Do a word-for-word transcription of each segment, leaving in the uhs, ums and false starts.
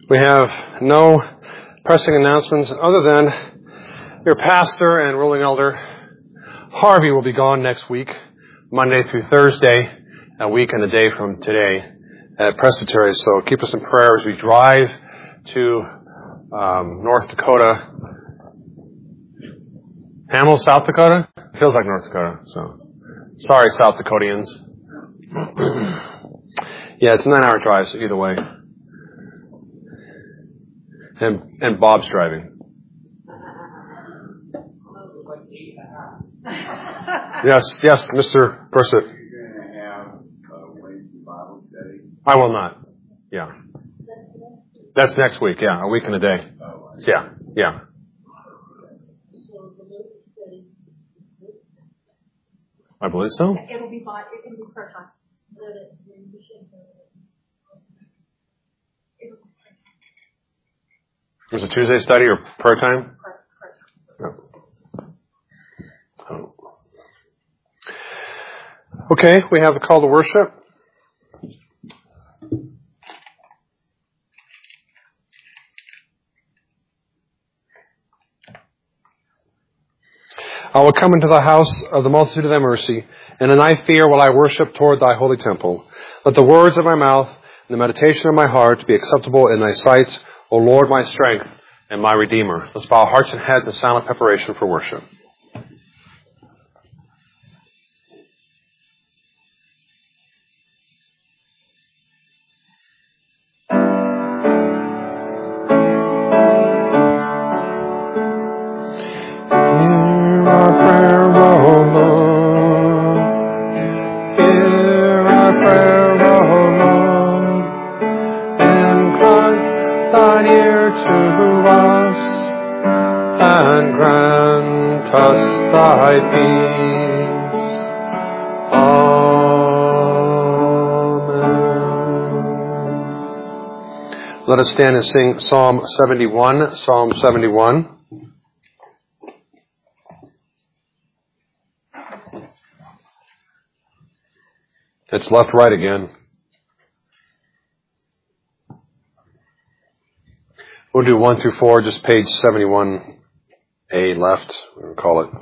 We have no pressing announcements other than your pastor and ruling elder, Harvey, will be gone next week, Monday through Thursday, a week and a day from today at Presbytery. So keep us in prayer as we drive to um, North Dakota. Hamill, South Dakota? Feels like North Dakota, so sorry, South Dakotians. Yeah, it's a nine-hour drive, so either way. And and Bob's driving. Yes, yes, Mister Persett. Are you going to have a Wednesday Bible study? I will not. Yeah. That's next week, yeah, a week and a day. Oh, Yeah, yeah. I believe so. It'll be by, it can be prayer time. Was it Tuesday study or prayer time? No. Oh. Okay, we have the call to worship. I will come into the house of the multitude of thy mercy, and in thy fear will I worship toward thy holy temple. Let the words of my mouth and the meditation of my heart be acceptable in thy sight, O Lord, my strength and my Redeemer. Let's bow our hearts and heads in silent preparation for worship. Let us stand and sing Psalm seventy-one. Psalm seventy-one. It's left, right again. We'll do one through four, just page seventy-one A left, we'll call it.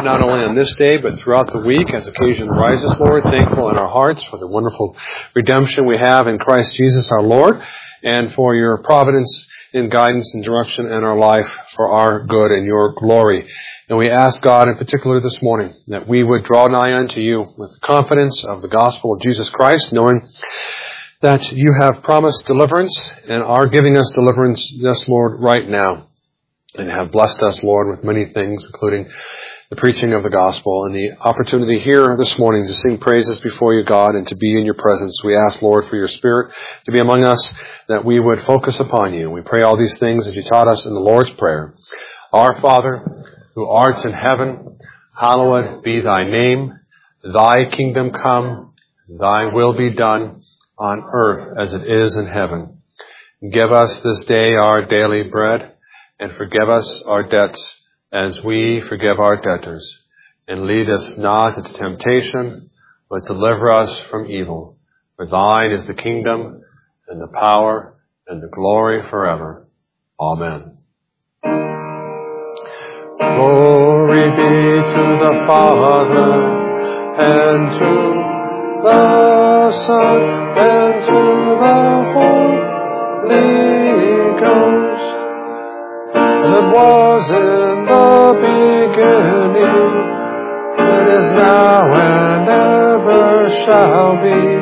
not only on this day, but throughout the week as occasion rises, Lord. Thankful in our hearts for the wonderful redemption we have in Christ Jesus our Lord, and for your providence in guidance and direction in our life for our good and your glory. And we ask God in particular this morning that we would draw nigh unto you with confidence of the gospel of Jesus Christ, knowing that you have promised deliverance and are giving us deliverance, yes, Lord, right now. And have blessed us, Lord, with many things, including the preaching of the gospel and the opportunity here this morning to sing praises before you, God, and to be in your presence. We ask, Lord, for your Spirit to be among us, that we would focus upon you. We pray all these things as you taught us in the Lord's Prayer. Our Father, who art in heaven, hallowed be thy name. Thy kingdom come, thy will be done on earth as it is in heaven. Give us this day our daily bread, and forgive us our debts as we forgive our debtors. And lead us not into temptation, but deliver us from evil. For thine is the kingdom, and the power, and the glory forever. Amen. Glory be to the Father, and to the Son, and to the Holy Ghost, as it was in the beginning, it is now and ever shall be,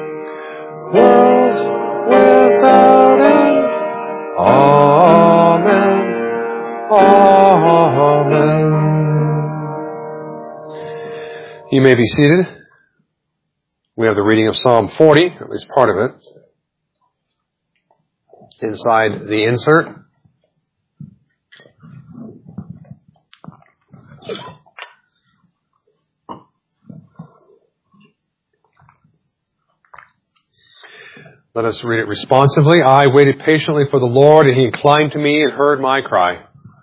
world without end. Amen. Amen. You may be seated. We have the reading of Psalm forty, at least part of it, inside the insert. Let us read it responsively. I waited patiently for the Lord, and he inclined to me and heard my cry.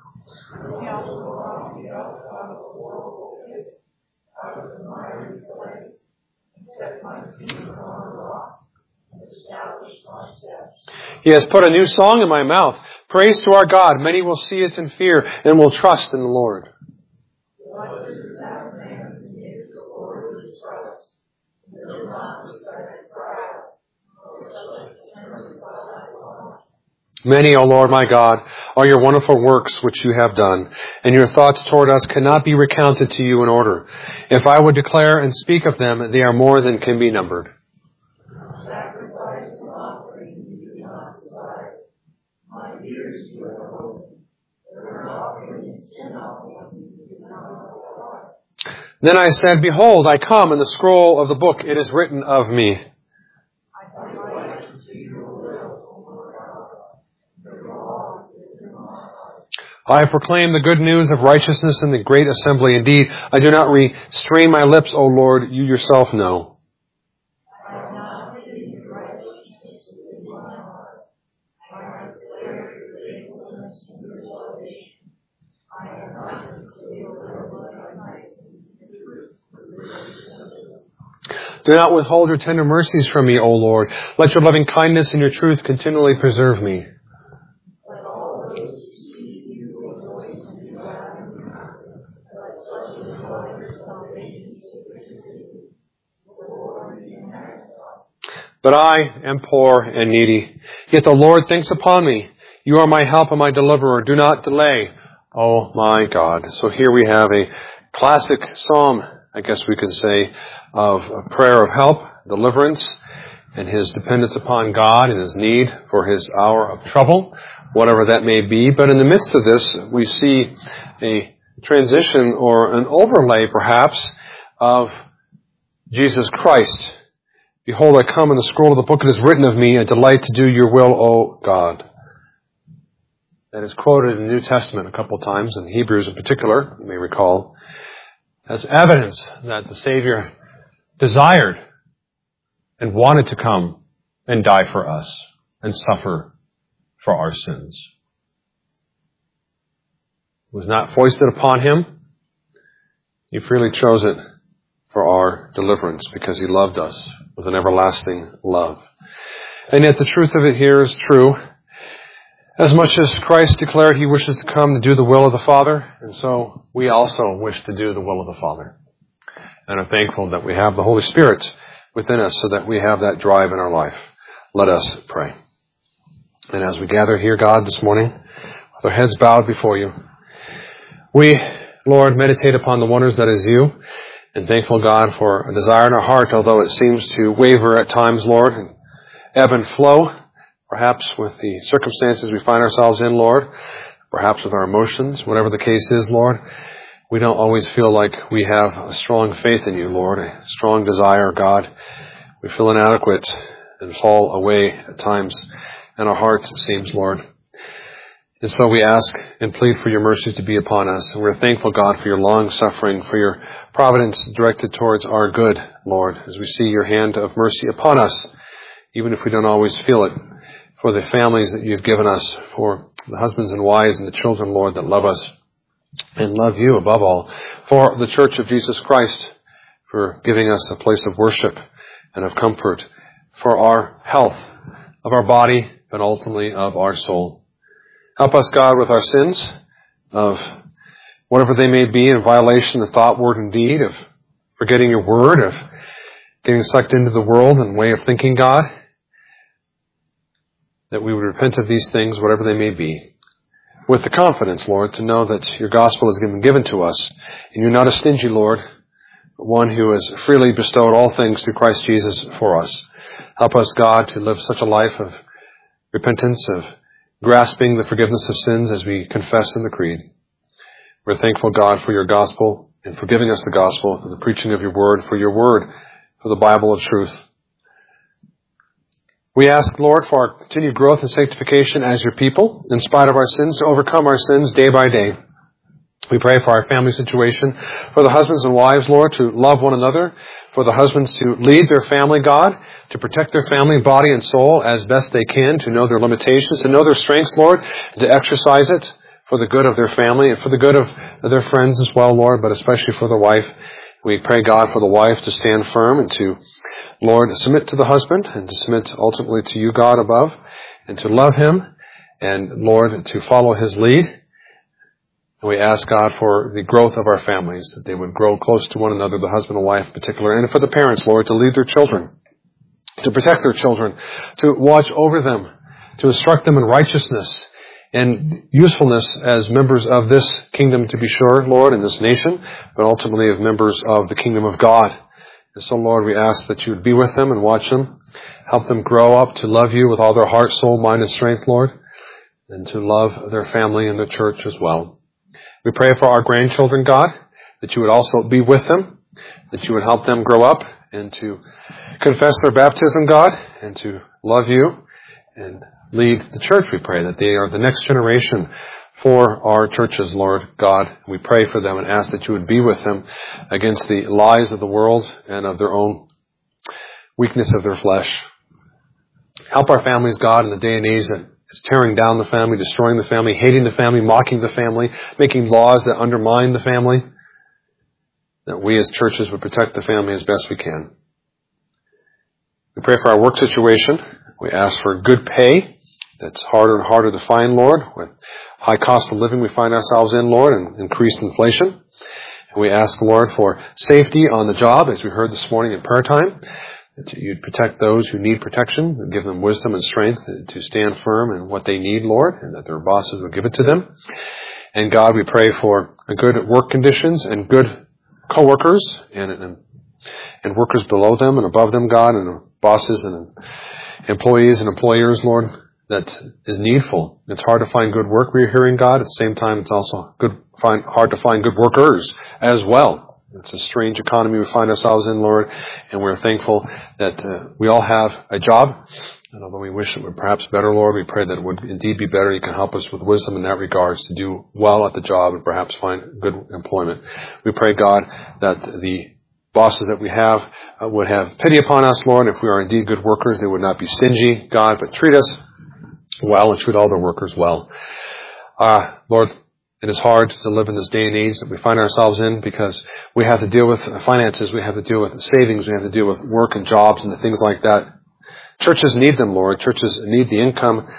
He has put a new song in my mouth. Praise to our God. Many will see it in fear and will trust in the Lord. Many, O Lord my God, are your wonderful works which you have done, and your thoughts toward us cannot be recounted to you in order. If I would declare and speak of them, they are more than can be numbered. Sacrifice and offering you do not desire. My ears you have opened. Burnt offering and sin offering you do not require. Then I said, Behold, I come, in the scroll of the book it is written of me. I proclaim the good news of righteousness in the great assembly. Indeed, I do not restrain my lips, O Lord, you yourself know. I have not hidden your righteousness within my heart. I have declared your faithfulness and your salvation. I have not concealed your blood on my truth. Do not withhold your tender mercies from me, O Lord. Let your loving kindness and your truth continually preserve me. But I am poor and needy. Yet the Lord thinks upon me. You are my help and my deliverer. Do not delay, oh my God. So here we have a classic psalm, I guess we could say, of a prayer of help, deliverance, and his dependence upon God and his need for his hour of trouble, whatever that may be. But in the midst of this, we see a transition or an overlay, perhaps, of Jesus Christ. Behold, I come in the scroll of the book, it is written of me, I delight to do your will, O God. That is quoted in the New Testament a couple of times, in Hebrews in particular, you may recall, as evidence that the Savior desired and wanted to come and die for us and suffer for our sins. It was not foisted upon him. He freely chose it for our deliverance because he loved us with an everlasting love. And yet the truth of it here is true. As much as Christ declared he wishes to come to do the will of the Father, and so we also wish to do the will of the Father. And are thankful that we have the Holy Spirit within us so that we have that drive in our life. Let us pray. And as we gather here, God, this morning, with our heads bowed before you, we, Lord, meditate upon the wonders that is you, and thankful, God, for a desire in our heart, although it seems to waver at times, Lord, and ebb and flow, perhaps with the circumstances we find ourselves in, Lord, perhaps with our emotions, whatever the case is, Lord, we don't always feel like we have a strong faith in you, Lord, a strong desire, God. We feel inadequate and fall away at times in our hearts, it seems, Lord. And so we ask and plead for your mercies to be upon us. And we're thankful, God, for your long suffering, for your providence directed towards our good, Lord, as we see your hand of mercy upon us, even if we don't always feel it, for the families that you've given us, for the husbands and wives and the children, Lord, that love us and love you above all, for the Church of Jesus Christ, for giving us a place of worship and of comfort, for our health of our body, but ultimately of our soul. Help us, God, with our sins, of whatever they may be, in violation of thought, word, and deed, of forgetting your word, of getting sucked into the world and way of thinking, God, that we would repent of these things, whatever they may be, with the confidence, Lord, to know that your gospel has been given to us, and you're not a stingy Lord, but one who has freely bestowed all things through Christ Jesus for us. Help us, God, to live such a life of repentance, of grasping the forgiveness of sins as we confess in the creed. We're thankful, God, for your gospel and for giving us the gospel, for the preaching of your word, for your word, for the Bible of truth. We ask, Lord, for our continued growth and sanctification as your people, in spite of our sins, to overcome our sins day by day. We pray for our family situation, for the husbands and wives, Lord, to love one another, for the husbands to lead their family, God, to protect their family, body, and soul as best they can, to know their limitations, to know their strengths, Lord, and to exercise it for the good of their family and for the good of their friends as well, Lord, but especially for the wife. We pray, God, for the wife to stand firm and to, Lord, submit to the husband and to submit ultimately to you, God, above, and to love him and, Lord, to follow his lead. And we ask, God, for the growth of our families, that they would grow close to one another, the husband and wife in particular, and for the parents, Lord, to lead their children, to protect their children, to watch over them, to instruct them in righteousness and usefulness as members of this kingdom, to be sure, Lord, in this nation, but ultimately as members of the kingdom of God. And so, Lord, we ask that you would be with them and watch them, help them grow up to love you with all their heart, soul, mind, and strength, Lord, and to love their family and their church as well. We pray for our grandchildren, God, that you would also be with them, that you would help them grow up and to confess their baptism, God, and to love you and lead the church. We pray that they are the next generation for our churches, Lord God. We pray for them and ask that you would be with them against the lies of the world and of their own weakness of their flesh. Help our families, God, in the day and age that is tearing down the family, destroying the family, hating the family, mocking the family, making laws that undermine the family, that we as churches would protect the family as best we can. We pray for our work situation. We ask for good pay. That's harder and harder to find, Lord, with high cost of living we find ourselves in, Lord, and increased inflation. And we ask, Lord, for safety on the job, as we heard this morning in prayer time, that you'd protect those who need protection and give them wisdom and strength to stand firm in what they need, Lord, and that their bosses would give it to them. And God, we pray for good work conditions and good co-workers and, and, and workers below them and above them, God, and bosses and employees and employers, Lord, that is needful. It's hard to find good work, we're hearing, God. At the same time, it's also good, find, hard to find good workers as well. It's a strange economy we find ourselves in, Lord, and we're thankful that uh, we all have a job. And although we wish it were perhaps better, Lord, we pray that it would indeed be better. You can help us with wisdom in that regards to do well at the job and perhaps find good employment. We pray, God, that the bosses that we have uh, would have pity upon us, Lord. If we are indeed good workers, they would not be stingy, God, but treat us well and treat all their workers well. Uh, Lord, it is hard to live in this day and age that we find ourselves in because we have to deal with finances, we have to deal with savings, we have to deal with work and jobs and the things like that. Churches need them, Lord. Churches need the income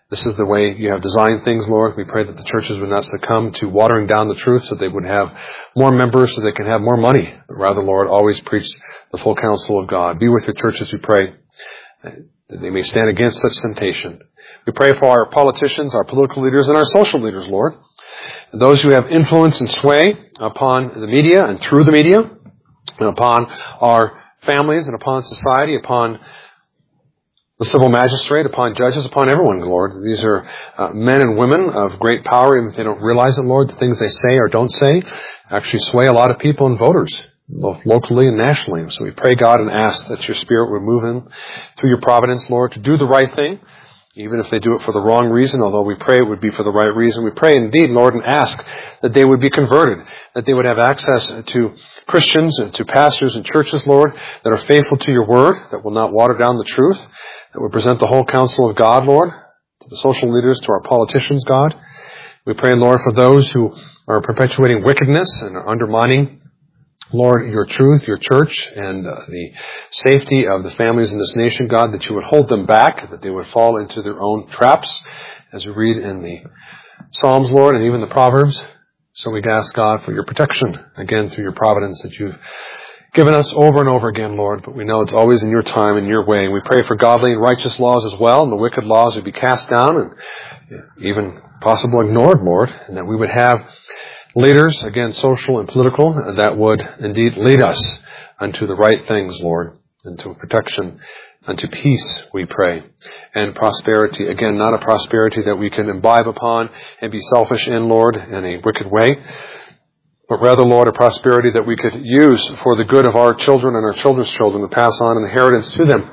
This is the way you have designed things, Lord. We pray that the churches would not succumb to watering down the truth so they would have more members so they can have more money. But rather, Lord, always preach the full counsel of God. Be with your churches, we pray, that they may stand against such temptation. We pray for our politicians, our political leaders, and our social leaders, Lord. Those who have influence and sway upon the media and through the media, and upon our families and upon society, upon the civil magistrate, upon judges, upon everyone, Lord. These are uh, men and women of great power, even if they don't realize it, Lord. The things they say or don't say actually sway a lot of people and voters, both locally and nationally. So we pray, God, and ask that your Spirit would move in through your providence, Lord, to do the right thing, even if they do it for the wrong reason, although we pray it would be for the right reason. We pray indeed, Lord, and ask that they would be converted, that they would have access to Christians and to pastors and churches, Lord, that are faithful to your word, that will not water down the truth, that would present the whole counsel of God, Lord, to the social leaders, to our politicians, God. We pray, Lord, for those who are perpetuating wickedness and are undermining, Lord, your truth, your church, and uh, the safety of the families in this nation, God, that you would hold them back, that they would fall into their own traps, as we read in the Psalms, Lord, and even the Proverbs. So we ask, God, for your protection, again, through your providence that you've given us over and over again, Lord, but we know it's always in your time and your way. And we pray for godly and righteous laws as well, and the wicked laws would be cast down and even possibly ignored, Lord, and that we would have leaders, again, social and political, that would indeed lead us unto the right things, Lord, unto protection, unto peace, we pray, and prosperity. Again, not a prosperity that we can imbibe upon and be selfish in, Lord, in a wicked way, but rather, Lord, a prosperity that we could use for the good of our children and our children's children, to pass on an inheritance to them,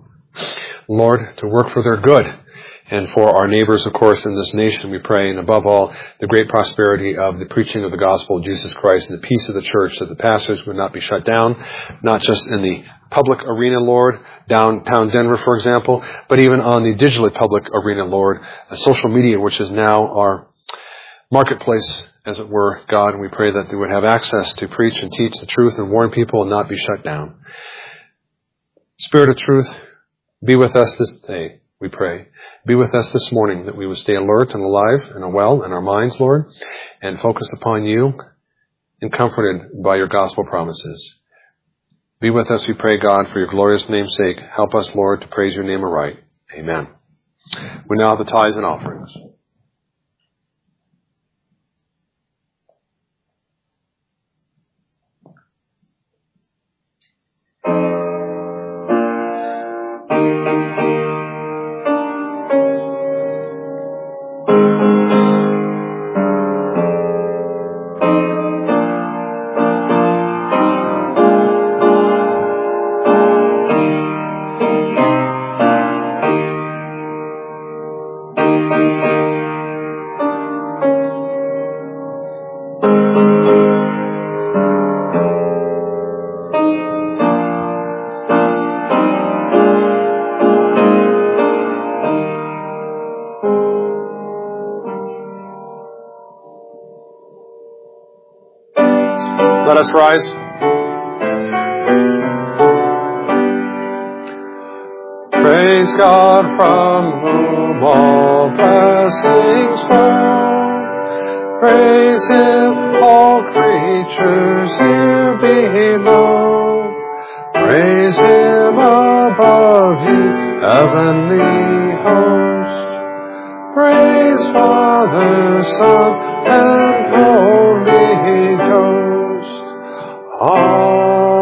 Lord, to work for their good. And for our neighbors, of course, in this nation, we pray, and above all, the great prosperity of the preaching of the gospel of Jesus Christ and the peace of the church, that the pastors would not be shut down, not just in the public arena, Lord, downtown Denver, for example, but even on the digitally public arena, Lord, social media, which is now our marketplace, as it were, God, and we pray that they would have access to preach and teach the truth and warn people and not be shut down. Spirit of truth, be with us this day, we pray. Be with us this morning, that we would stay alert and alive and well in our minds, Lord, and focused upon you and comforted by your gospel promises. Be with us, we pray, God, for your glorious name's sake. Help us, Lord, to praise your name aright. Amen. We now have the tithes and offerings. Let us rise. Praise God, from whom all blessings flow. Praise Him, all creatures here below. Praise Him above, ye heavenly host. Praise Father, Son, and Holy Ghost. Amen.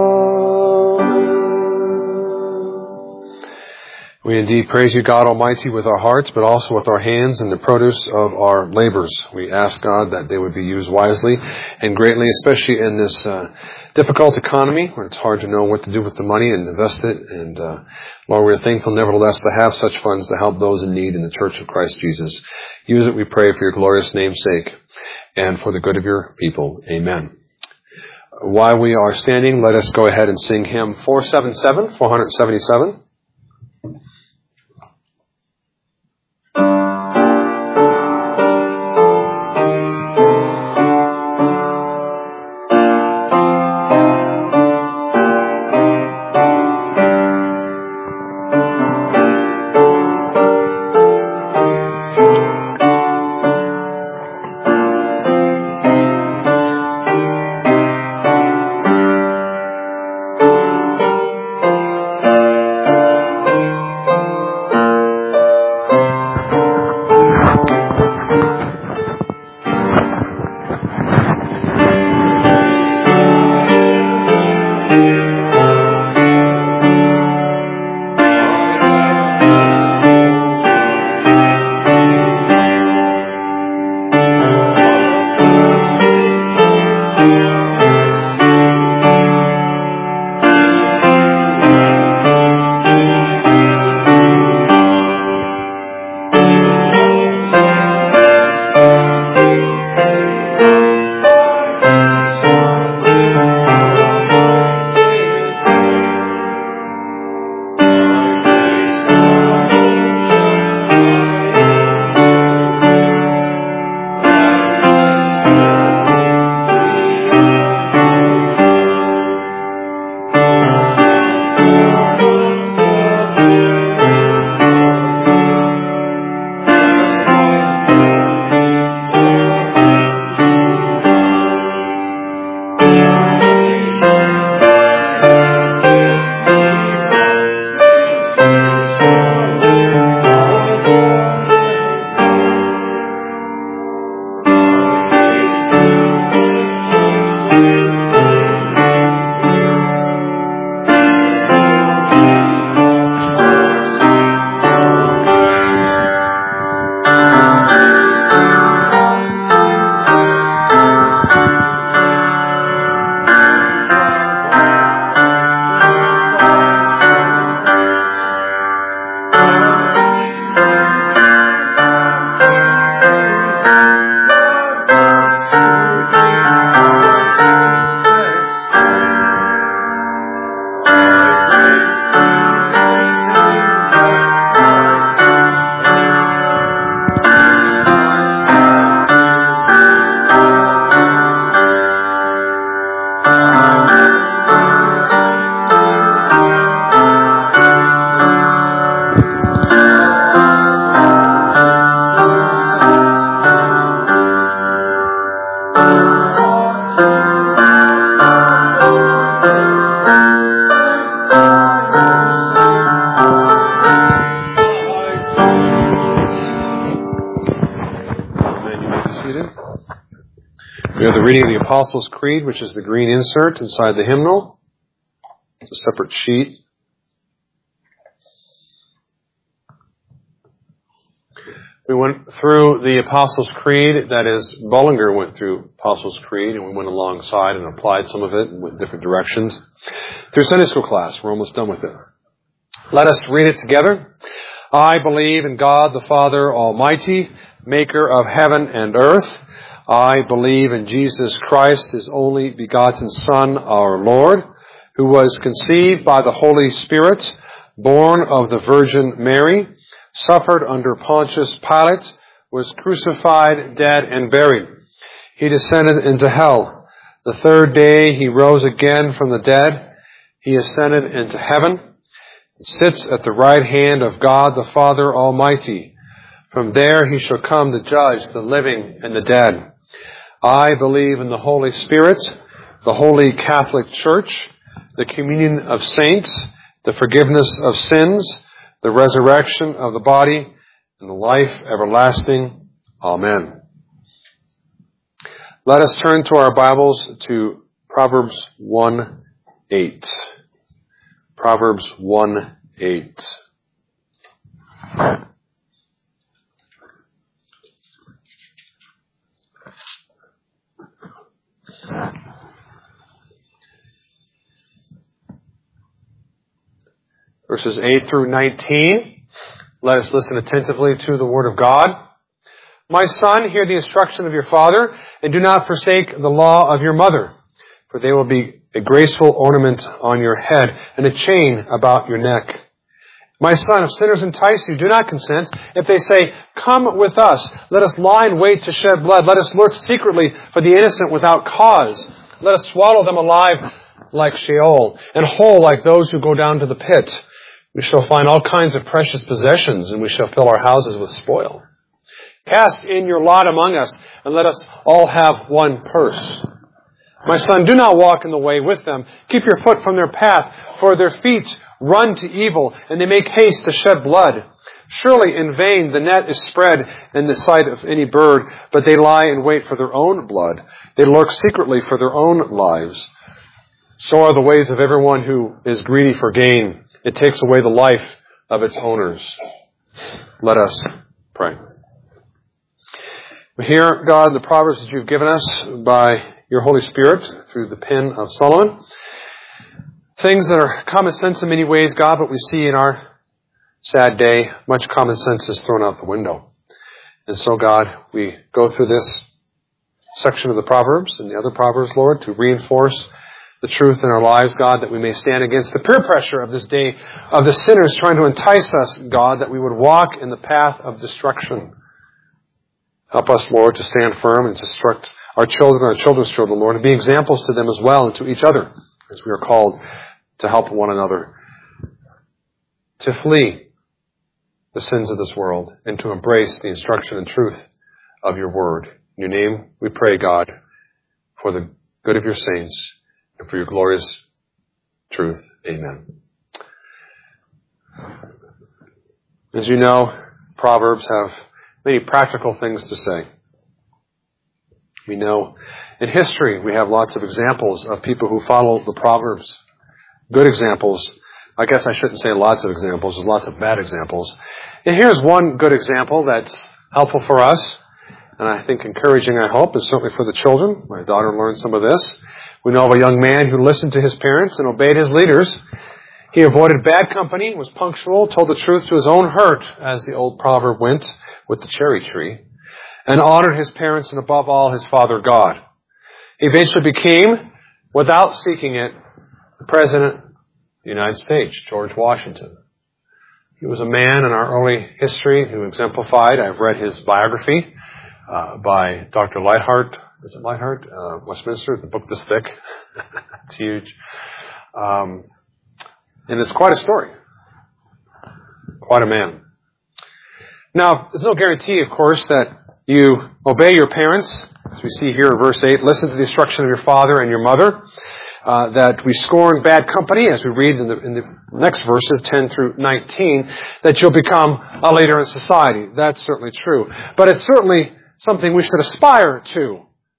We indeed praise you, God Almighty, with our hearts, but also with our hands and the produce of our labors. We ask, God, that they would be used wisely and greatly, especially in this uh, difficult economy where it's hard to know what to do with the money and invest it. And uh, Lord, we are thankful, nevertheless, to have such funds to help those in need in the Church of Christ Jesus. Use it, we pray, for your glorious name's sake and for the good of your people. Amen. While we are standing, let us go ahead and sing hymn four seventy-seven, four seventy-seven. the reading of the Apostles' Creed, which is the green insert inside the hymnal. It's a separate sheet. We went through the Apostles' Creed, that is, Bullinger went through Apostles' Creed, and we went alongside and applied some of it and went different directions. Through Sunday school class, we're almost done with it. Let us read it together. I believe in God the Father Almighty, maker of heaven and earth. I believe in Jesus Christ, His only begotten Son, our Lord, who was conceived by the Holy Spirit, born of the Virgin Mary, suffered under Pontius Pilate, was crucified, dead, and buried. He descended into hell. The third day He rose again from the dead. He ascended into heaven, and sits at the right hand of God the Father Almighty. From there He shall come to judge the living and the dead. I believe in the Holy Spirit, the Holy Catholic Church, the communion of saints, the forgiveness of sins, the resurrection of the body, and the life everlasting. Amen. Let us turn to our Bibles to Proverbs one eight. Proverbs one eight. Verses eight through nineteen. Let us listen attentively to the Word of God. My son, hear the instruction of your father, and do not forsake the law of your mother, for they will be a graceful ornament on your head and a chain about your neck. My son, if sinners entice you, do not consent. If they say, come with us, let us lie in wait to shed blood. Let us lurk secretly for the innocent without cause. Let us swallow them alive like Sheol, and whole like those who go down to the pit. We shall find all kinds of precious possessions, and we shall fill our houses with spoil. Cast in your lot among us, and let us all have one purse. My son, do not walk in the way with them. Keep your foot from their path, for their feet run to evil, and they make haste to shed blood. Surely in vain the net is spread in the sight of any bird, but they lie in wait for their own blood. They lurk secretly for their own lives. So are the ways of everyone who is greedy for gain. It takes away the life of its owners. Let us pray. We hear, God, the Proverbs that you've given us by your Holy Spirit through the pen of Solomon. Things that are common sense in many ways, God, but we see in our sad day, much common sense is thrown out the window. And so, God, we go through this section of the Proverbs and the other Proverbs, Lord, to reinforce the truth in our lives, God, that we may stand against the peer pressure of this day, of the sinners trying to entice us, God, that we would walk in the path of destruction. Help us, Lord, to stand firm and to instruct our children, our children's children, Lord, and be examples to them as well and to each other, as we are called to help one another, to flee the sins of this world and to embrace the instruction and truth of your word. In your name we pray, God, for the good of your saints and for your glorious truth. Amen. As you know, Proverbs have many practical things to say. We know in history we have lots of examples of people who follow the Proverbs. Good examples. I guess I shouldn't say lots of examples. There's lots of bad examples. And here's one good example that's helpful for us, and I think encouraging, I hope, and certainly for the children. My daughter learned some of this. We know of a young man who listened to his parents and obeyed his leaders. He avoided bad company, was punctual, told the truth to his own hurt, as the old proverb went with the cherry tree, and honored his parents and above all his father God. He eventually became, without seeking it, the President of the United States, George Washington. He was a man in our early history who exemplified. I've read his biography uh, by Doctor Lightheart. Is it Lightheart? Uh, Westminster. It's a book this thick. It's huge. Um, and it's quite a story. Quite a man. Now, there's no guarantee, of course, that you obey your parents. As we see here in verse eight, listen to the instruction of your father and your mother. Uh, that we scorn bad company, as we read in the, in the next verses, ten through nineteen, that you'll become a leader in society. That's certainly true. But it's certainly something we should aspire to.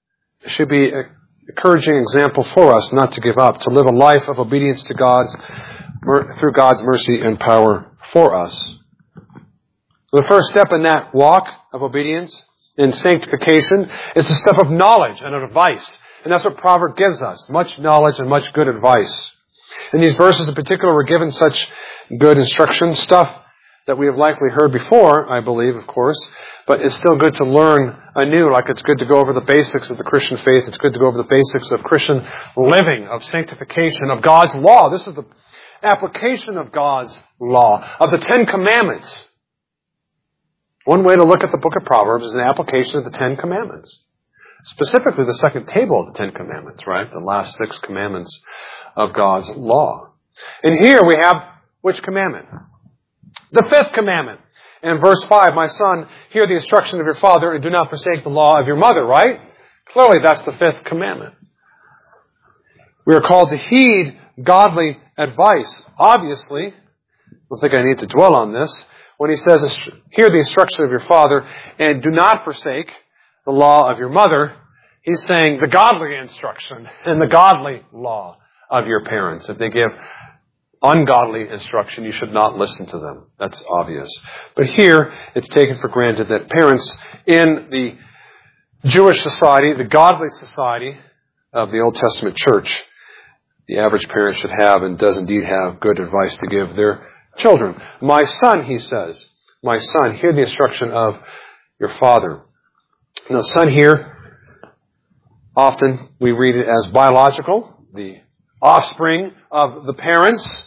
should be an encouraging example for us not to give up, to live a life of obedience to God's, through God's mercy and power for us. The first step in that walk of obedience in sanctification is the step of knowledge and of advice. And that's what Proverbs gives us, much knowledge and much good advice. In these verses in particular, we're given such good instruction, stuff that we have likely heard before, I believe, of course, but it's still good to learn anew, like it's good to go over the basics of the Christian faith. It's good to go over the basics of Christian living, of sanctification, of God's law. This is the application of God's law, of the Ten Commandments. One way to look at the book of Proverbs is an application of the Ten Commandments. Specifically the second table of the Ten Commandments, right? The last six commandments of God's law. And here we have which commandment? The fifth commandment. In verse five, my son, hear the instruction of your father and do not forsake the law of your mother, right? Clearly that's the fifth commandment. We are called to heed godly advice. Obviously, I don't think I need to dwell on this. When he says, hear the instruction of your father and do not forsake the law of your mother, he's saying the godly instruction and the godly law of your parents. If they give ungodly instruction, you should not listen to them. That's obvious. But here, it's taken for granted that parents in the Jewish society, the godly society of the Old Testament church, the average parent should have and does indeed have good advice to give their children. My son, he says, my son, hear the instruction of your father. Now, son here, often we read it as biological, the offspring of the parents.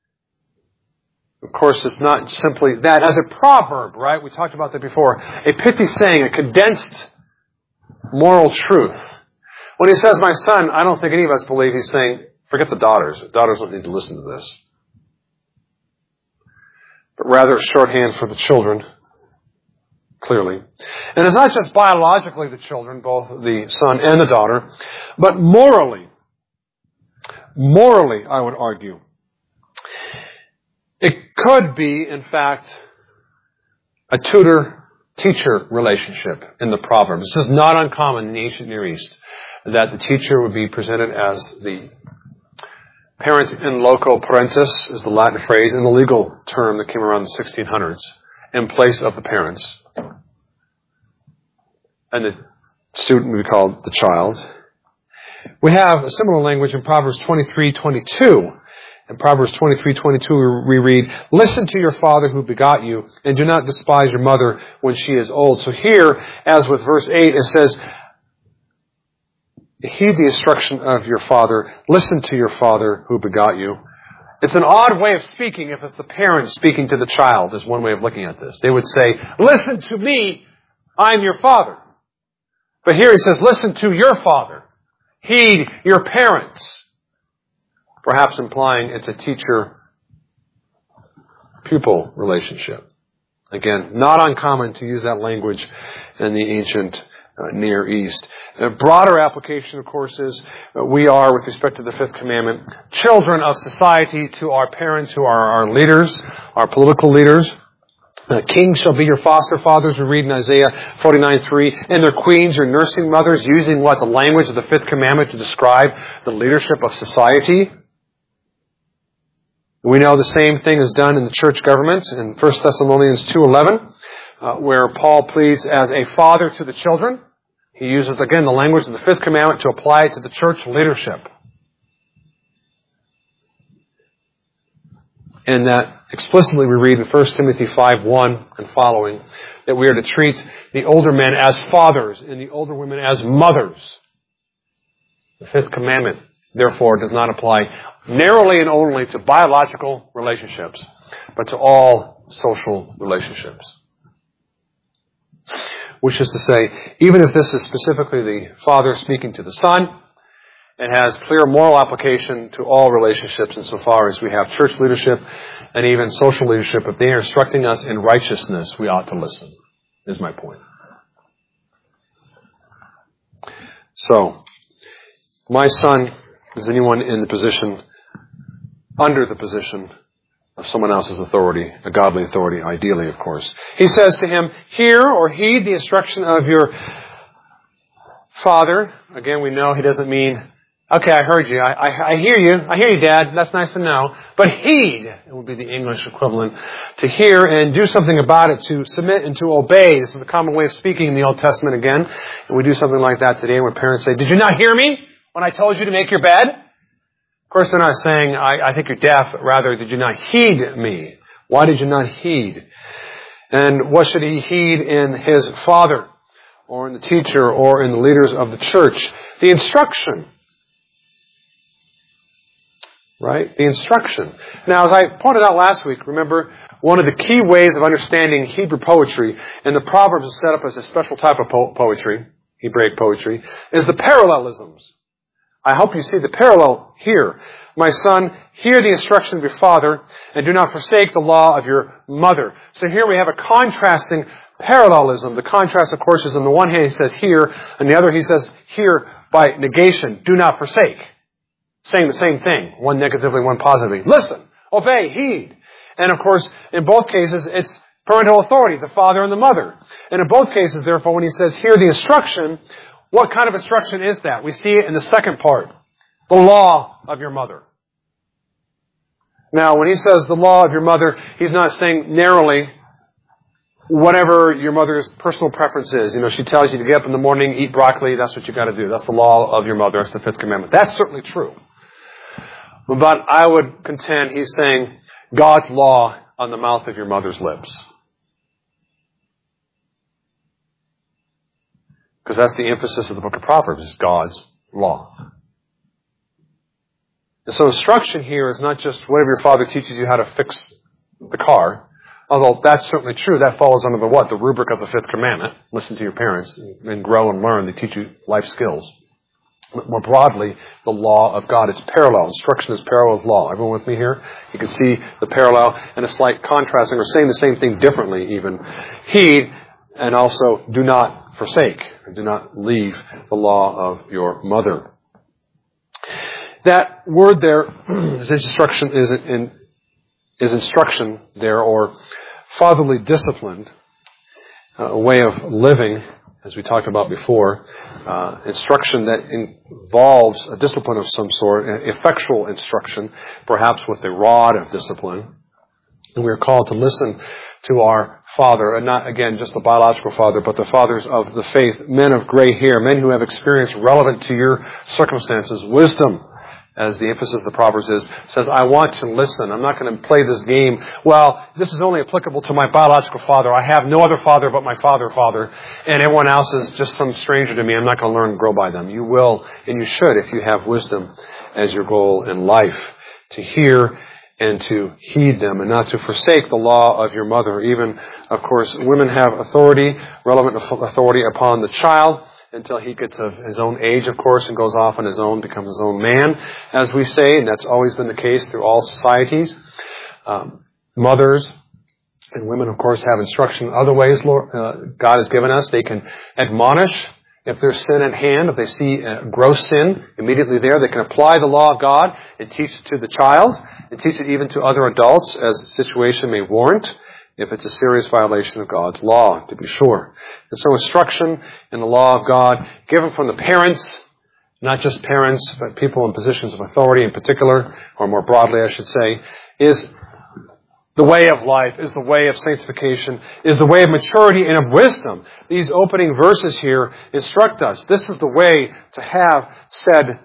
Of course, it's not simply that. As a proverb, right? We talked about that before. A pithy saying, a condensed moral truth. When he says, my son, I don't think any of us believe he's saying, forget the daughters. The daughters don't need to listen to this. But rather it's shorthand for the children, clearly. And it's not just biologically the children, both the son and the daughter, but morally. Morally, I would argue. It could be, in fact, a tutor-teacher relationship in the Proverbs. This is not uncommon in the ancient Near East, that the teacher would be presented as the parent in loco parentis, is the Latin phrase, and the legal term that came around the sixteen hundreds, in place of the parents. And the student would be called the child. We have a similar language in Proverbs twenty-three twenty-two. In Proverbs twenty-three twenty-two, we read, listen to your father who begot you, and do not despise your mother when she is old. So here, as with verse eight, it says, heed the instruction of your father. Listen to your father who begot you. It's an odd way of speaking if it's the parent speaking to the child, is one way of looking at this. They would say, listen to me, I'm your father. But here he says, listen to your father. Heed your parents. Perhaps implying it's a teacher-pupil relationship. Again, not uncommon to use that language in the ancient uh, Near East. A broader application, of course, is uh, we are, with respect to the fifth commandment, children of society to our parents who are our leaders, our political leaders. Uh, kings shall be your foster fathers, we read in Isaiah forty-nine three, and their queens your nursing mothers, using what? The language of the fifth commandment to describe the leadership of society. We know the same thing is done in the church governments in First Thessalonians two eleven, uh, where Paul pleads as a father to the children. He uses, again, the language of the fifth commandment to apply it to the church leadership. And that explicitly we read in First Timothy five one and following that we are to treat the older men as fathers and the older women as mothers. The fifth commandment, therefore, does not apply narrowly and only to biological relationships, but to all social relationships. Which is to say, even if this is specifically the father speaking to the son, it has clear moral application to all relationships insofar as we have church leadership and even social leadership. If they are instructing us in righteousness, we ought to listen, is my point. So, my son is anyone in the position, under the position of someone else's authority, a godly authority, ideally, of course. He says to him, hear or heed the instruction of your father, again, we know he doesn't mean, okay, I heard you. I, I, I hear you. I hear you, Dad. That's nice to know. But heed, it would be the English equivalent, to hear and do something about it, to submit and to obey. This is a common way of speaking in the Old Testament again. And we do something like that today where parents say, did you not hear me when I told you to make your bed? Of course, they're not saying, I, I think you're deaf. Rather, did you not heed me? Why did you not heed? And what should he heed in his father, or in the teacher, or in the leaders of the church? The instruction. Right? The instruction. Now, as I pointed out last week, remember, one of the key ways of understanding Hebrew poetry, and the Proverbs is set up as a special type of po- poetry, Hebraic poetry, is the parallelisms. I hope you see the parallel here. My son, hear the instruction of your father, and do not forsake the law of your mother. So here we have a contrasting parallelism. The contrast, of course, is on the one hand he says hear, and the other he says hear by negation, do not forsake. Saying the same thing, one negatively, one positively. Listen, obey, heed. And of course, in both cases, it's parental authority, the father and the mother. And in both cases, therefore, when he says hear the instruction, what kind of instruction is that? We see it in the second part. The law of your mother. Now, when he says the law of your mother, he's not saying narrowly whatever your mother's personal preference is. You know, she tells you to get up in the morning, eat broccoli, that's what you got to do. That's the law of your mother. That's the fifth commandment. That's certainly true. But I would contend he's saying God's law on the mouth of your mother's lips. Because that's the emphasis of the book of Proverbs, is God's law. And so instruction here is not just whatever your father teaches you how to fix the car. Although that's certainly true. That falls under the what? The rubric of the fifth commandment. Listen to your parents and grow and learn. They teach you life skills. But more broadly, the law of God. It's parallel. Instruction is parallel with law. Everyone with me here? You can see the parallel and a slight contrasting or saying the same thing differently even. Heed and also do not forsake. Do not leave the law of your mother. That word there, is instruction, is in, is instruction there, or fatherly discipline, a way of living, as we talked about before, uh, instruction that involves a discipline of some sort, effectual instruction, perhaps with a rod of discipline. And we are called to listen to our father, and not, again, just the biological father, but the fathers of the faith, men of gray hair, men who have experience relevant to your circumstances, wisdom, as the emphasis of the Proverbs is, says, I want to listen. I'm not going to play this game. Well, this is only applicable to my biological father. I have no other father but my father, father, and everyone else is just some stranger to me. I'm not going to learn and grow by them. You will, and you should, if you have wisdom as your goal in life, to hear and to heed them, and not to forsake the law of your mother. Even, of course, women have authority, relevant authority upon the child, until he gets of his own age, of course, and goes off on his own, becomes his own man, as we say, and that's always been the case through all societies. Um, mothers and women, of course, have instruction in other ways Lord, uh, God has given us. They can admonish if there's sin at hand, if they see uh, gross sin immediately there, they can apply the law of God and teach it to the child, and teach it even to other adults as the situation may warrant, if it's a serious violation of God's law, to be sure. And so instruction in the law of God, given from the parents, not just parents, but people in positions of authority in particular, or more broadly, I should say, is the way of life, is the way of sanctification, is the way of maturity and of wisdom. These opening verses here instruct us. This is the way to have said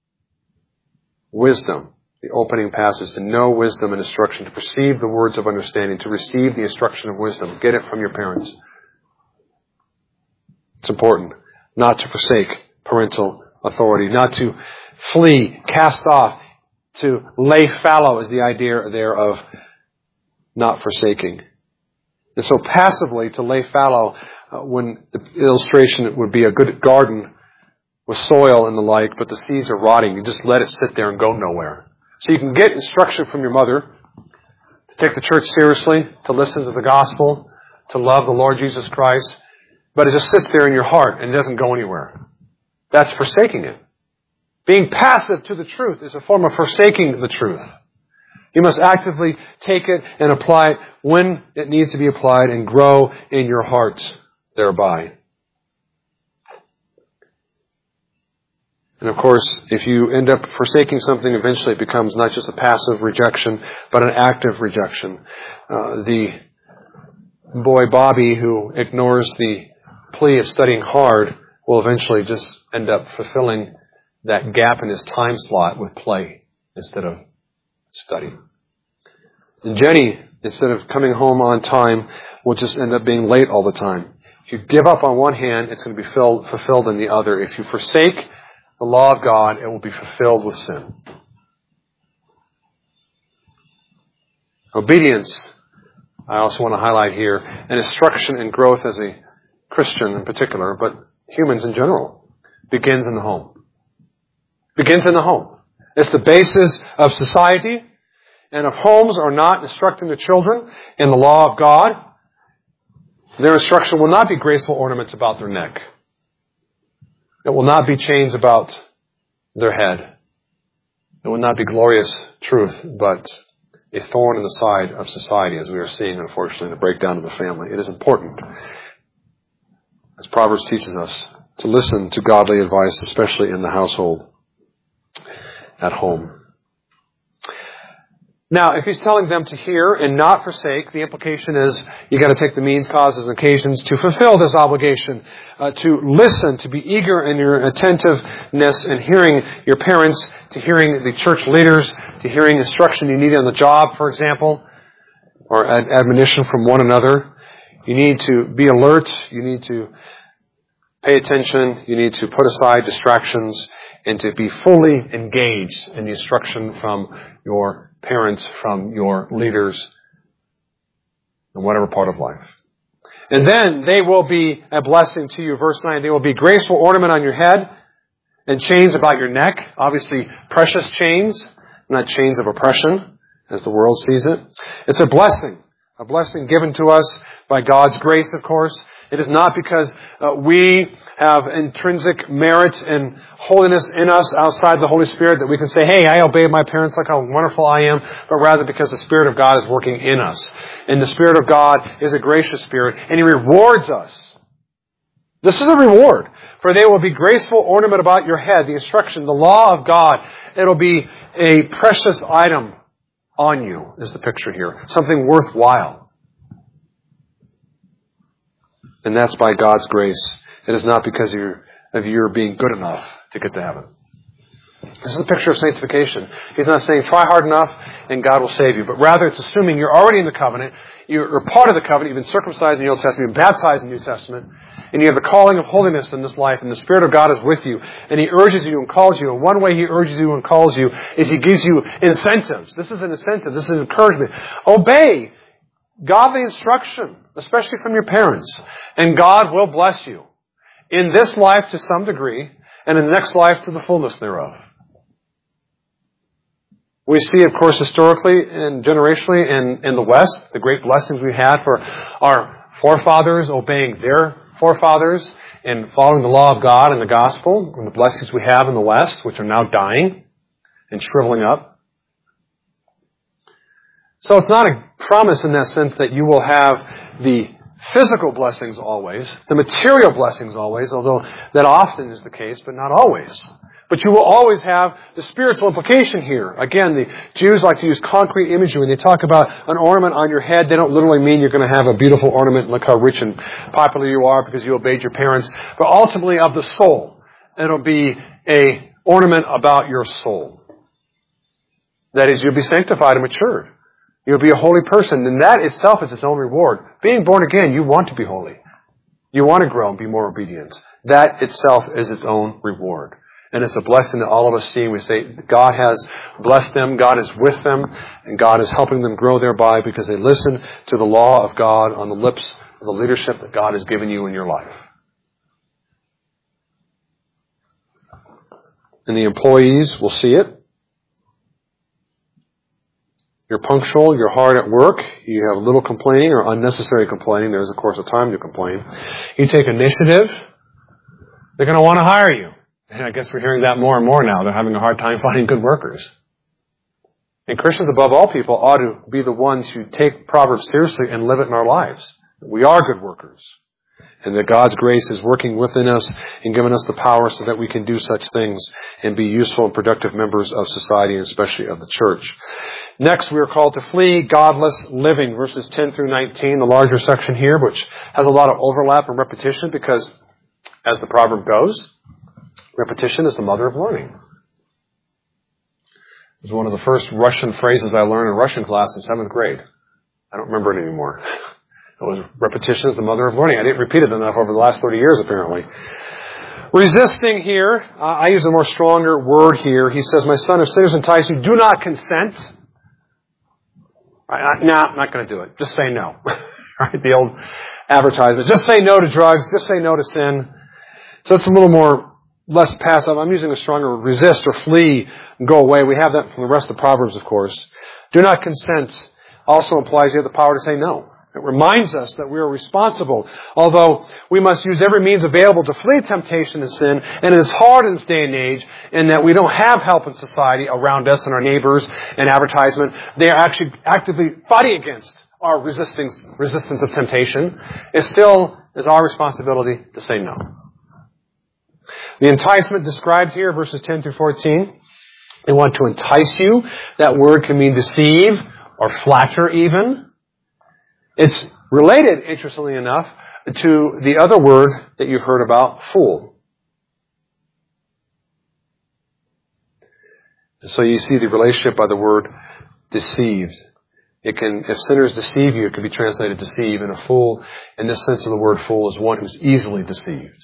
wisdom. The opening passage, to know wisdom and instruction, to perceive the words of understanding, to receive the instruction of wisdom. Get it from your parents. It's important not to forsake parental authority, not to flee, cast off, to lay fallow is the idea there of not forsaking. And so passively to lay fallow, uh, when the illustration would be a good garden with soil and the like, but the seeds are rotting, you just let it sit there and go nowhere. So you can get instruction from your mother to take the church seriously, to listen to the gospel, to love the Lord Jesus Christ, but it just sits there in your heart and doesn't go anywhere. That's forsaking it. Being passive to the truth is a form of forsaking the truth. You must actively take it and apply it when it needs to be applied and grow in your heart thereby. And of course, if you end up forsaking something, eventually it becomes not just a passive rejection, but an active rejection. Uh, the boy Bobby who ignores the plea of studying hard will eventually just end up fulfilling that gap in his time slot with play instead of study. And Jenny, instead of coming home on time, will just end up being late all the time. If you give up on one hand, it's going to be filled, fulfilled in the other. If you forsake the law of God, it will be fulfilled with sin. Obedience, I also want to highlight here, and instruction and growth as a Christian in particular, but humans in general, begins in the home. Begins in the home. It's the basis of society, and if homes are not instructing the children in the law of God, their instruction will not be graceful ornaments about their neck. It will not be chains about their head. It will not be glorious truth, but a thorn in the side of society, as we are seeing, unfortunately, the breakdown of the family. It is important, as Proverbs teaches us, to listen to godly advice, especially in the household, at home. Now, if he's telling them to hear and not forsake, the implication is you got to take the means, causes, and occasions to fulfill this obligation, uh, to listen, to be eager in your attentiveness in hearing your parents, to hearing the church leaders, to hearing instruction you need on the job, for example, or ad- admonition from one another. You need to be alert. You need to pay attention. You need to put aside distractions and to be fully engaged in the instruction from your parents, from your leaders, in whatever part of life. And then they will be a blessing to you. Verse nine, they will be graceful ornament on your head and chains about your neck. Obviously, precious chains, not chains of oppression, as the world sees it. It's a blessing, a blessing given to us by God's grace, of course. It is not because uh, we have intrinsic merit and holiness in us outside the Holy Spirit that we can say, hey, I obey my parents, like how wonderful I am, but rather because the Spirit of God is working in us. And the Spirit of God is a gracious Spirit, and He rewards us. This is a reward. For they will be graceful ornament about your head, the instruction, the law of God. It'll be a precious item on you, is the picture here. Something worthwhile. And that's by God's grace. It is not because of your, of your being good enough to get to heaven. This is a picture of sanctification. He's not saying try hard enough and God will save you, but rather it's assuming you're already in the covenant, you're part of the covenant, you've been circumcised in the Old Testament, you've been baptized in the New Testament, and you have the calling of holiness in this life, and the Spirit of God is with you, and He urges you and calls you. And one way He urges you and calls you is He gives you incentives. This is an incentive. This is an encouragement. Obey godly instruction, especially from your parents, and God will bless you in this life to some degree, and in the next life to the fullness thereof. We see, of course, historically and generationally in, in the West, the great blessings we had for our forefathers obeying their forefathers and following the law of God and the gospel, and the blessings we have in the West, which are now dying and shriveling up. So it's not a promise in that sense that you will have the physical blessings always, the material blessings always, although that often is the case, but not always. But you will always have the spiritual implication here. Again, the Jews like to use concrete imagery. When they talk about an ornament on your head, they don't literally mean you're going to have a beautiful ornament. Look how rich and popular you are because you obeyed your parents. But ultimately of the soul. It'll be a ornament about your soul. That is, you'll be sanctified and matured. You'll be a holy person. And that itself is its own reward. Being born again, you want to be holy. You want to grow and be more obedient. That itself is its own reward. And it's a blessing that all of us see. And we say, God has blessed them, God is with them, and God is helping them grow thereby because they listen to the law of God on the lips of the leadership that God has given you in your life. And the employees will see it. You're punctual, you're hard at work, you have little complaining or unnecessary complaining. There's, of course, a time to complain. You take initiative, they're going to want to hire you. And I guess we're hearing that more and more now. They're having a hard time finding good workers. And Christians, above all people, ought to be the ones who take Proverbs seriously and live it in our lives. We are good workers. And that God's grace is working within us and giving us the power so that we can do such things and be useful and productive members of society and especially of the church. Next, we are called to flee godless living, verses ten through nineteen, the larger section here, which has a lot of overlap and repetition because, as the proverb goes, repetition is the mother of learning. It was one of the first Russian phrases I learned in Russian class in seventh grade. I don't remember it anymore. It was repetition is the mother of learning. I didn't repeat it enough over the last thirty years, apparently. Resisting here, uh, I use a more stronger word here. He says, my son, if sinners entice you, do not consent. Right, no, I'm not going to do it. Just say no. Right, the old advertisement. Just say no to drugs. Just say no to sin. So it's a little more, less passive. I'm using a stronger word. Resist or flee and go away. We have that from the rest of the Proverbs, of course. Do not consent also implies you have the power to say no. It reminds us that we are responsible, although we must use every means available to flee temptation and sin, and it is hard in this day and age in that we don't have help in society around us and our neighbors and advertisement. They are actually actively fighting against our resistance, resistance of temptation. It still is our responsibility to say no. The enticement described here, verses ten through fourteen, they want to entice you. That word can mean deceive or flatter even. It's related, interestingly enough, to the other word that you've heard about, fool. So you see the relationship by the word deceived. It can, if sinners deceive you, it can be translated deceive, and a fool, in this sense of the word fool, is one who's easily deceived.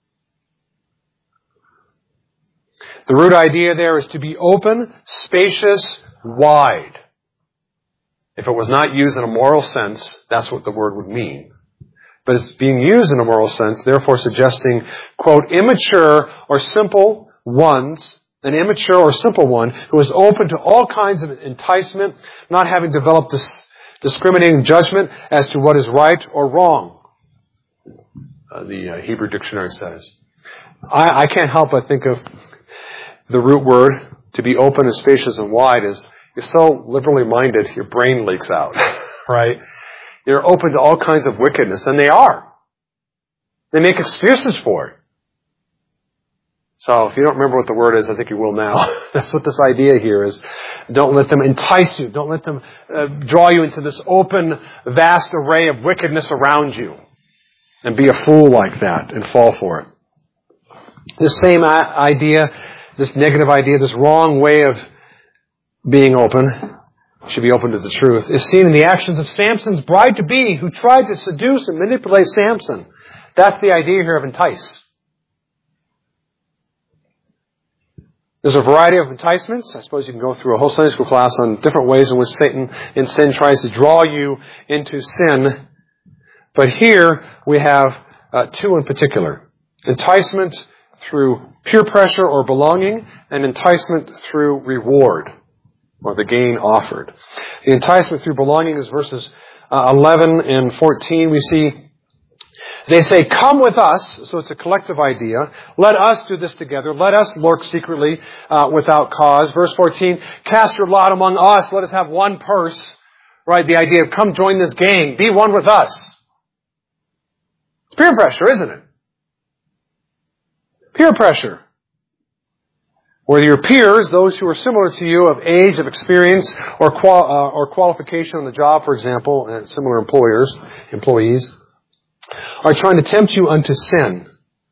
The root idea there is to be open, spacious, wide. If it was not used in a moral sense, that's what the word would mean. But it's being used in a moral sense, therefore suggesting, quote, immature or simple ones, an immature or simple one who is open to all kinds of enticement, not having developed dis- discriminating judgment as to what is right or wrong, uh, the uh, Hebrew dictionary says. I, I can't help but think of the root word, to be open and spacious and wide, is you're so liberally minded, your brain leaks out, right? You're open to all kinds of wickedness, and they are. They make excuses for it. So if you don't remember what the word is, I think you will now. That's what this idea here is. Don't let them entice you. Don't let them uh, draw you into this open, vast array of wickedness around you. And be a fool like that and fall for it. This same idea, this negative idea, this wrong way of being open, should be open to the truth, is seen in the actions of Samson's bride-to-be who tried to seduce and manipulate Samson. That's the idea here of entice. There's a variety of enticements. I suppose you can go through a whole Sunday school class on different ways in which Satan in sin tries to draw you into sin. But here we have uh, two in particular. Enticement through peer pressure or belonging, and enticement through reward, or the gain offered. The enticement through belonging is verses uh, eleven and fourteen. We see, they say, come with us. So it's a collective idea. Let us do this together. Let us lurk secretly uh, without cause. Verse fourteen, cast your lot among us. Let us have one purse. Right? The idea of come join this gang. Be one with us. It's peer pressure, isn't it? Peer pressure. Where your peers, those who are similar to you of age, of experience, or qual- uh, or qualification on the job, for example, and similar employers, employees, are trying to tempt you unto sin.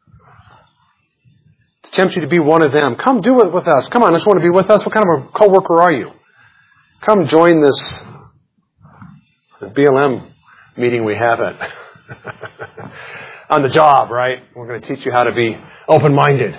To tempt you to be one of them. Come do it with us. Come on, let's want to be with us. What kind of a coworker are you? Come join this B L M meeting we have at on the job, right? We're going to teach you how to be open-minded.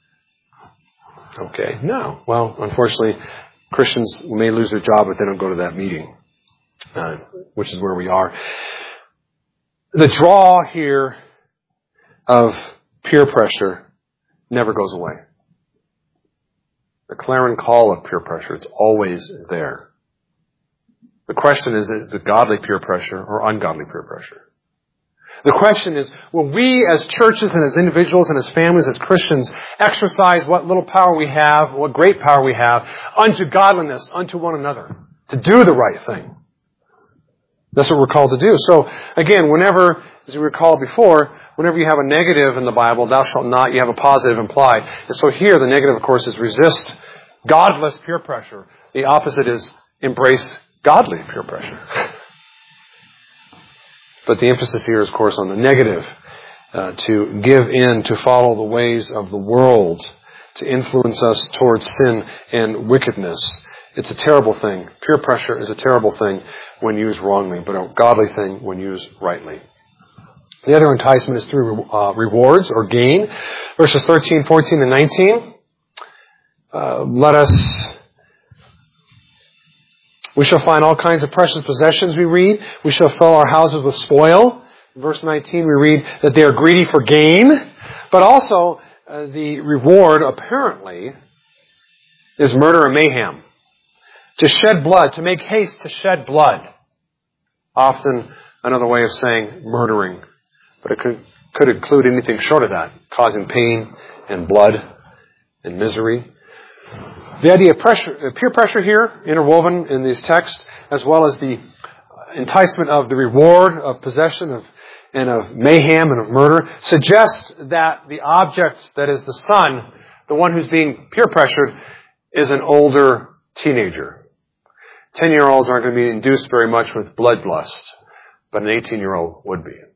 Okay, no. Well, unfortunately, Christians may lose their job if they don't go to that meeting, uh, which is where we are. The draw here of peer pressure never goes away. The clarion call of peer pressure, it's always there. The question is, is it godly peer pressure or ungodly peer pressure? The question is, will we as churches and as individuals and as families, as Christians, exercise what little power we have, what great power we have, unto godliness, unto one another, to do the right thing? That's what we're called to do. So, again, whenever, as we recalled before, whenever you have a negative in the Bible, thou shalt not, you have a positive implied. And so here, the negative, of course, is resist godless peer pressure. The opposite is embrace godly peer pressure. But the emphasis here is, of course, on the negative. Uh, to give in, to follow the ways of the world, to influence us towards sin and wickedness. It's a terrible thing. Peer pressure is a terrible thing when used wrongly, but a godly thing when used rightly. The other enticement is through uh, rewards or gain. Verses thirteen, fourteen, and nineteen. Uh, let us... We shall find all kinds of precious possessions, we read. We shall fill our houses with spoil. In verse nineteen, we read that they are greedy for gain. But also, uh, the reward, apparently, is murder and mayhem. To shed blood, to make haste to shed blood. Often another way of saying murdering. But it could, could include anything short of that, causing pain and blood and misery. The idea of pressure, peer pressure here, interwoven in these texts, as well as the enticement of the reward of possession of and of mayhem and of murder, suggests that the object that is the son, the one who's being peer pressured, is an older teenager. Ten-year-olds aren't going to be induced very much with bloodlust, but an eighteen-year-old would be.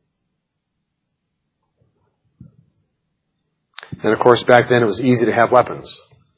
And of course, back then it was easy to have weapons.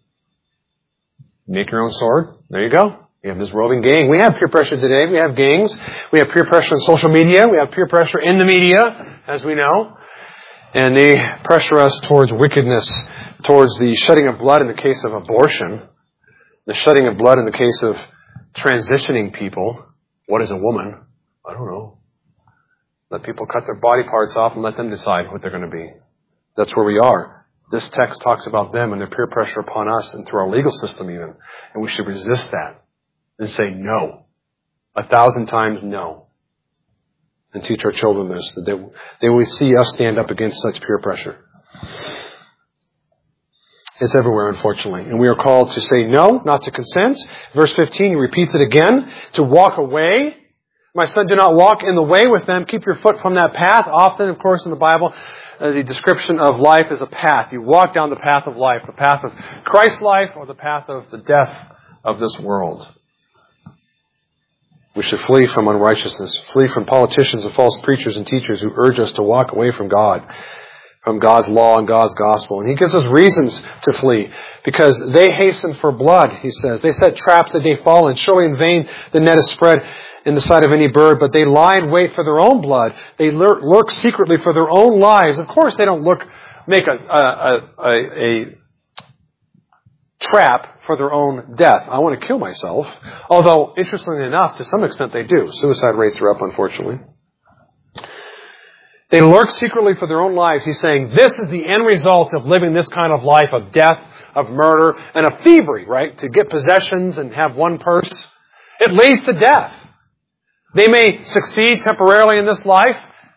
Make your own sword. There you go. You have this roving gang. We have peer pressure today. We have gangs. We have peer pressure on social media. We have peer pressure in the media, as we know. And they pressure us towards wickedness, towards the shedding of blood in the case of abortion, the shedding of blood in the case of transitioning people. What is a woman? I don't know. Let people cut their body parts off and let them decide what they're going to be. That's where we are. This text talks about them and their peer pressure upon us and through our legal system even. And we should resist that and say no. A thousand times no. And teach our children this, that they, they will see us stand up against such peer pressure. It's everywhere, unfortunately. And we are called to say no, not to consent. Verse fifteen, he repeats it again, to walk away. My son, do not walk in the way with them. Keep your foot from that path. Often, of course, in the Bible, uh, the description of life is a path. You walk down the path of life, the path of Christ's life or the path of the death of this world. We should flee from unrighteousness, flee from politicians and false preachers and teachers who urge us to walk away from God, from God's law and God's gospel. And he gives us reasons to flee, because they hasten for blood, he says. They set traps that they fall in. Surely in vain the net is spread in the sight of any bird, but they lie in wait for their own blood. They lurk, lurk secretly for their own lives. Of course they don't look, make a, a, a, a trap for their own death. I want to kill myself. Although, interestingly enough, to some extent they do. Suicide rates are up, unfortunately. They lurk secretly for their own lives. He's saying this is the end result of living this kind of life of death, of murder, and of thievery, right? To get possessions and have one purse. It leads to death. They may succeed temporarily in this life,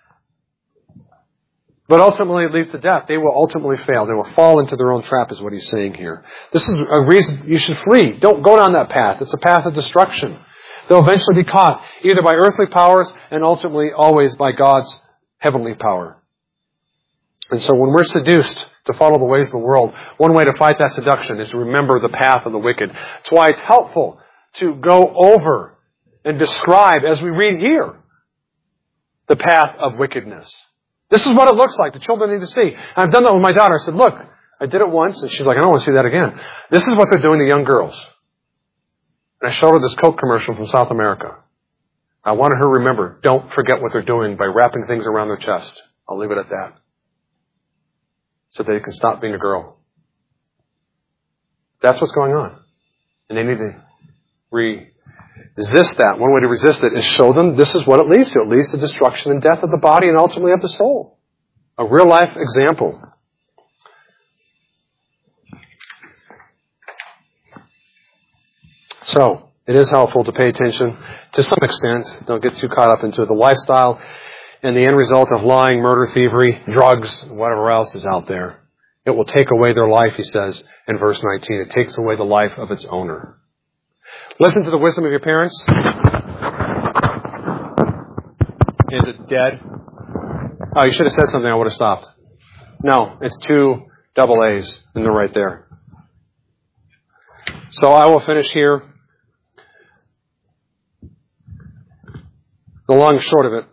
but ultimately it leads to death. They will ultimately fail. They will fall into their own trap, is what he's saying here. This is a reason you should flee. Don't go down that path. It's a path of destruction. They'll eventually be caught, either by earthly powers and ultimately always by God's heavenly power. And so when we're seduced to follow the ways of the world, one way to fight that seduction is to remember the path of the wicked. That's why it's helpful to go over and describe, as we read here, the path of wickedness. This is what it looks like. The children need to see. I've done that with my daughter. I said, look, I did it once. And she's like, I don't want to see that again. This is what they're doing to young girls. And I showed her this Coke commercial from South America. I wanted her to remember, don't forget what they're doing by wrapping things around their chest. I'll leave it at that. So they can stop being a girl. That's what's going on. And they need to resist that. One way to resist it is show them this is what it leads to. It leads to destruction and death of the body and ultimately of the soul. A real life example. So, it is helpful to pay attention to some extent. Don't get too caught up into the lifestyle and the end result of lying, murder, thievery, drugs, whatever else is out there. It will take away their life, he says in verse nineteen. It takes away the life of its owner. Listen to the wisdom of your parents. Is it dead? Oh, you should have said something. I would have stopped. No, it's two double A's, and they're right there. So I will finish here. The long and short of it,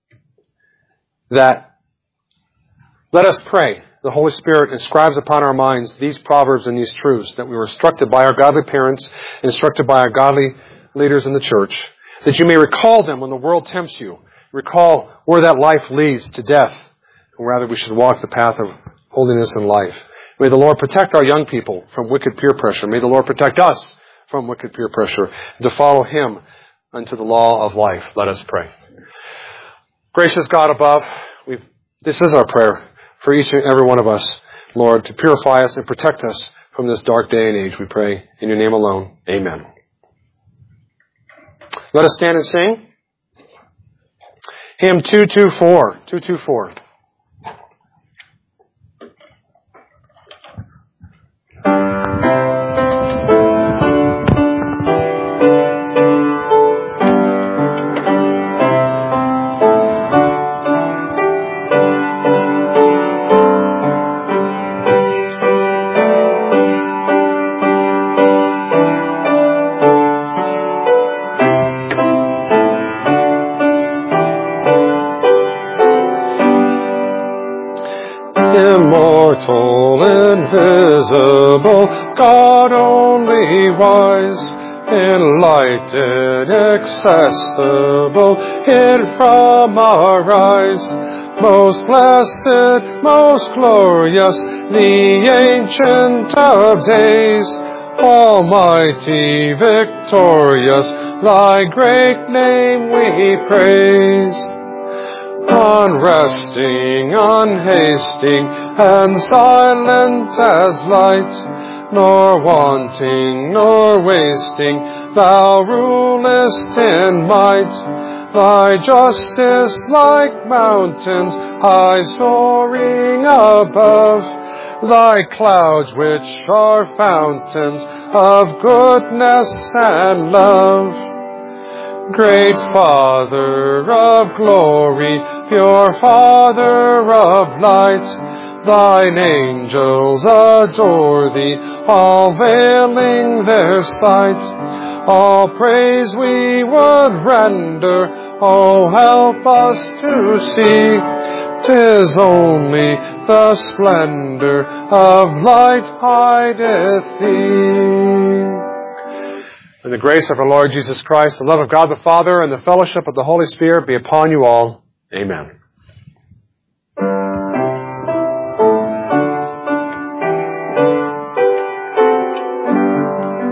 that let us pray. The Holy Spirit inscribes upon our minds these proverbs and these truths that we were instructed by our godly parents, instructed by our godly leaders in the church, that you may recall them when the world tempts you. Recall where that life leads to death, and rather we should walk the path of holiness and life. May the Lord protect our young people from wicked peer pressure. May the Lord protect us from wicked peer pressure, and to follow Him unto the law of life. Let us pray. Gracious God above, we this is our prayer for each and every one of us, Lord, to purify us and protect us from this dark day and age, we pray. In your name alone, amen. Let us stand and sing. Hymn two two four. two two four. Immortal, invisible, God only wise, enlightened, accessible, hid from our eyes. Most blessed, most glorious, the Ancient of Days, Almighty, victorious, thy great name we praise. Unresting, unhasting, and silent as light, nor wanting, nor wasting, thou rulest in might. Thy justice like mountains, high soaring above, thy clouds which are fountains of goodness and love. Great Father of glory, pure Father of light, thine angels adore thee, all veiling their sight. All praise we would render, oh help us to see, 'tis only the splendor of light hideth thee. And the grace of our Lord Jesus Christ, the love of God the Father, and the fellowship of the Holy Spirit be upon you all. Amen.